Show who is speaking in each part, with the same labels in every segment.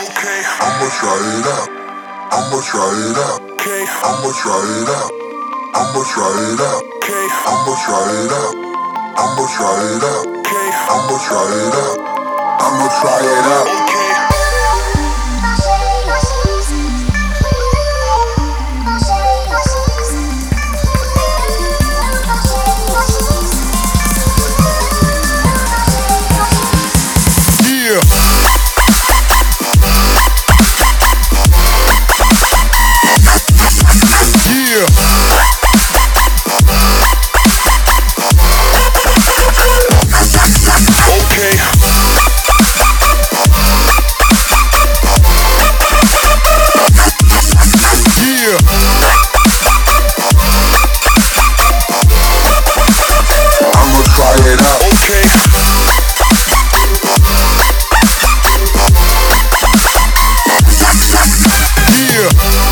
Speaker 1: Okay.
Speaker 2: I'ma try it out. I'ma try it out.
Speaker 1: Okay.
Speaker 2: I'ma try it out. I'ma try it out.
Speaker 1: Okay.
Speaker 2: I'ma try it out. I'ma try it out.
Speaker 1: Okay.
Speaker 2: I'ma try it out. I'ma try it out.
Speaker 1: Okay. Yeah. Yeah. Okay. Yeah.
Speaker 2: I'ma try it out.
Speaker 1: Okay. Yeah.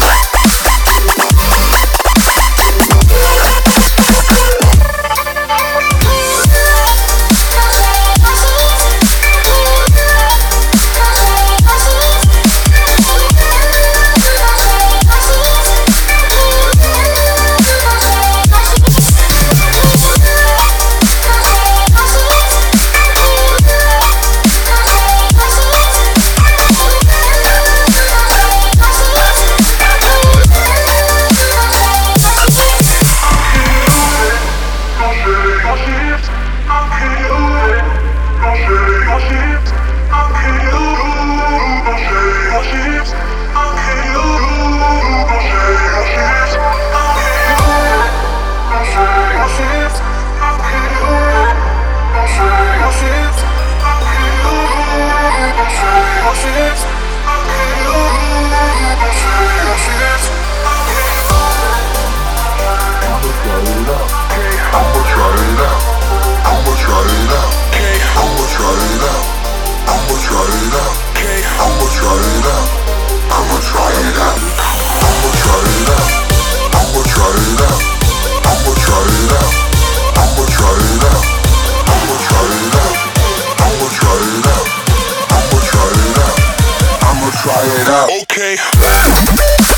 Speaker 2: I'ma try it out. I'ma try it out.
Speaker 1: Okay.
Speaker 2: I'ma try it out. I'ma try it out.
Speaker 1: Okay.
Speaker 2: I'ma try it out. I'ma try it out. I'ma try it out. I'ma try it out. I'ma try it out. I'ma try it out. I'ma try it out. I'ma try it out. I'ma try it out. I'ma try it out.
Speaker 1: Okay.